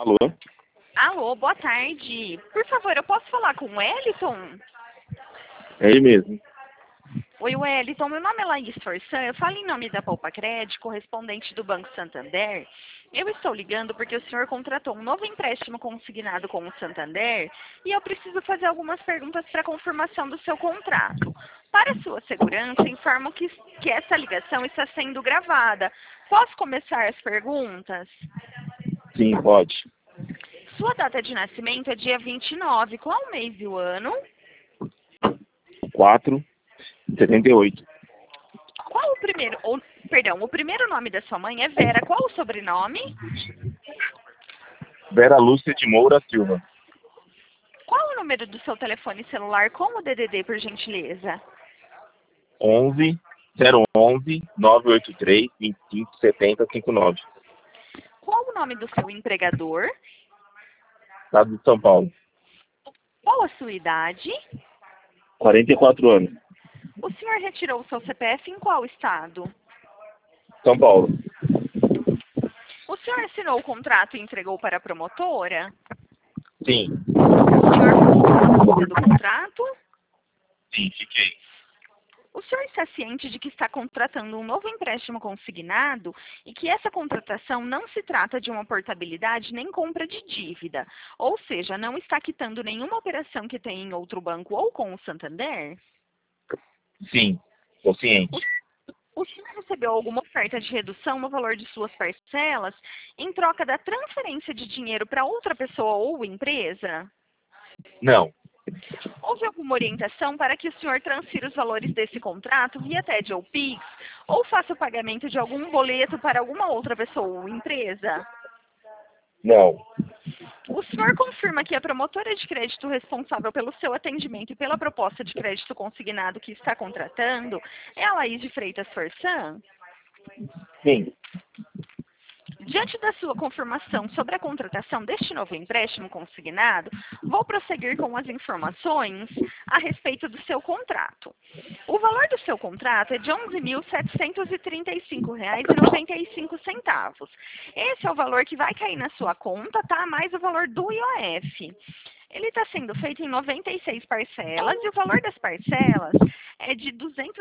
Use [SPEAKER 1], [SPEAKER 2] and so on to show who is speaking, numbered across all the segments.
[SPEAKER 1] Alô?
[SPEAKER 2] Alô, boa tarde. Por favor, eu posso falar com o Wellington?
[SPEAKER 1] É ele mesmo.
[SPEAKER 2] Oi, Wellington. Meu nome é Laís Forçan. Eu falo em nome da Poupa Crédito, correspondente do Banco Santander. Eu estou ligando porque o senhor contratou um novo empréstimo consignado com o Santander e eu preciso fazer algumas perguntas para confirmação do seu contrato. Para sua segurança, informo que essa ligação está sendo gravada. Posso começar as perguntas?
[SPEAKER 1] Sim, pode.
[SPEAKER 2] Sua data de nascimento é dia 29. Qual o mês e o ano?
[SPEAKER 1] 4,78.
[SPEAKER 2] Qual o primeiro, o primeiro nome da sua mãe é Vera. Qual o sobrenome?
[SPEAKER 1] Vera Lúcia de Moura Silva.
[SPEAKER 2] Qual o número do seu telefone celular com o DDD, por gentileza?
[SPEAKER 1] 11 011 983 25 70 59.
[SPEAKER 2] Qual o nome do seu empregador?
[SPEAKER 1] Estado de São Paulo.
[SPEAKER 2] Qual a sua idade?
[SPEAKER 1] 44 anos.
[SPEAKER 2] O senhor retirou o seu CPF em qual estado?
[SPEAKER 1] São Paulo.
[SPEAKER 2] O senhor assinou o contrato e entregou para a promotora?
[SPEAKER 1] Sim.
[SPEAKER 2] O senhor ficou na cópia do contrato?
[SPEAKER 1] Sim, fiquei.
[SPEAKER 2] O senhor está ciente de que está contratando um novo empréstimo consignado e que essa contratação não se trata de uma portabilidade nem compra de dívida, ou seja, não está quitando nenhuma operação que tem em outro banco ou com o Santander?
[SPEAKER 1] Sim, estou ciente.
[SPEAKER 2] O senhor recebeu alguma oferta de redução no valor de suas parcelas em troca da transferência de dinheiro para outra pessoa ou empresa?
[SPEAKER 1] Não,
[SPEAKER 2] Houve alguma orientação para que o senhor transfira os valores desse contrato via TED ou PIX, ou faça o pagamento de algum boleto para alguma outra pessoa ou empresa?
[SPEAKER 1] não,
[SPEAKER 2] O senhor confirma que a promotora de crédito responsável pelo seu atendimento e pela proposta de crédito consignado que está contratando é a Laís de Freitas Forçan?
[SPEAKER 1] sim,
[SPEAKER 2] Diante da sua confirmação sobre a contratação deste novo empréstimo consignado, vou prosseguir com as informações a respeito do seu contrato. O valor do seu contrato é de R$ 11.735,95. Esse é o valor que vai cair na sua conta, tá? Mais o valor do IOF. Ele está sendo feito em 96 parcelas e o valor das parcelas é de R$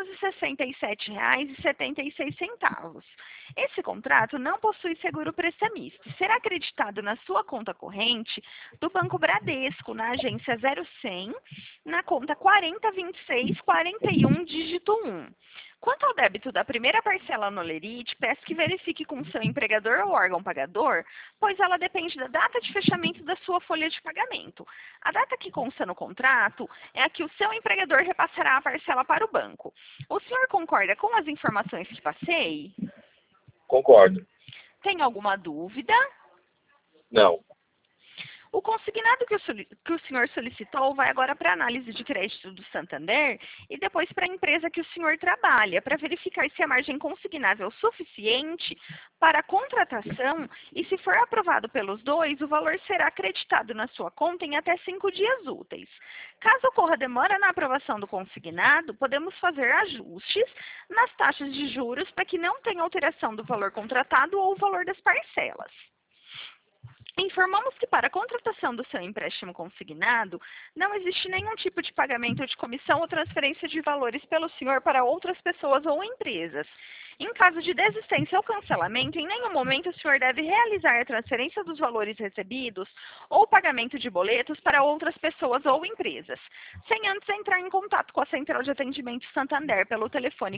[SPEAKER 2] 267,76. Esse contrato não possui seguro prestamista. Será acreditado na sua conta corrente do Banco Bradesco, na agência 0100, na conta 402641, dígito 1. Quanto ao débito da primeira parcela no Lerite, peço que verifique com seu empregador ou órgão pagador, pois ela depende da data de fechamento da sua folha de pagamento. A data que consta no contrato é a que o seu empregador repassará a parcela para o banco. O senhor concorda com as informações que passei?
[SPEAKER 1] concordo.
[SPEAKER 2] Tem alguma dúvida?
[SPEAKER 1] Não,
[SPEAKER 2] O consignado que o senhor solicitou vai agora para a análise de crédito do Santander e depois para a empresa que o senhor trabalha, para verificar se a margem consignável é suficiente para a contratação e, se for aprovado pelos dois, o valor será acreditado na sua conta em até 5 dias úteis. Caso ocorra demora na aprovação do consignado, podemos fazer ajustes nas taxas de juros para que não tenha alteração do valor contratado ou o valor das parcelas. Informamos que para a contratação do seu empréstimo consignado, não existe nenhum tipo de pagamento de comissão ou transferência de valores pelo senhor para outras pessoas ou empresas. Em caso de desistência ou cancelamento, em nenhum momento o senhor deve realizar a transferência dos valores recebidos ou pagamento de boletos para outras pessoas ou empresas, sem antes entrar em contato com a Central de Atendimento Santander pelo telefone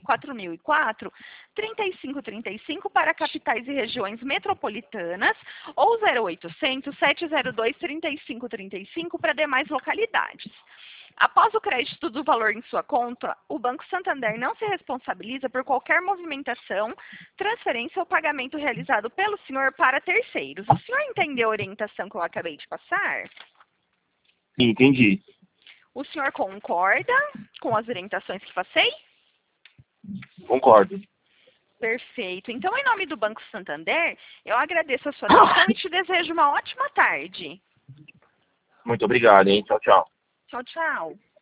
[SPEAKER 2] 4004-3535 para capitais e regiões metropolitanas ou 0800 702 3535 para demais localidades. Após o crédito do valor em sua conta, o Banco Santander não se responsabiliza por qualquer movimentação, transferência ou pagamento realizado pelo senhor para terceiros. O senhor entendeu a orientação que eu acabei de passar?
[SPEAKER 1] sim, entendi.
[SPEAKER 2] O senhor concorda com as orientações que passei?
[SPEAKER 1] Concordo.
[SPEAKER 2] Perfeito. Então, em nome do Banco Santander, eu agradeço a sua atenção e te desejo uma ótima tarde.
[SPEAKER 1] Muito obrigado, hein? Tchau, tchau.
[SPEAKER 2] Tchau, tchau.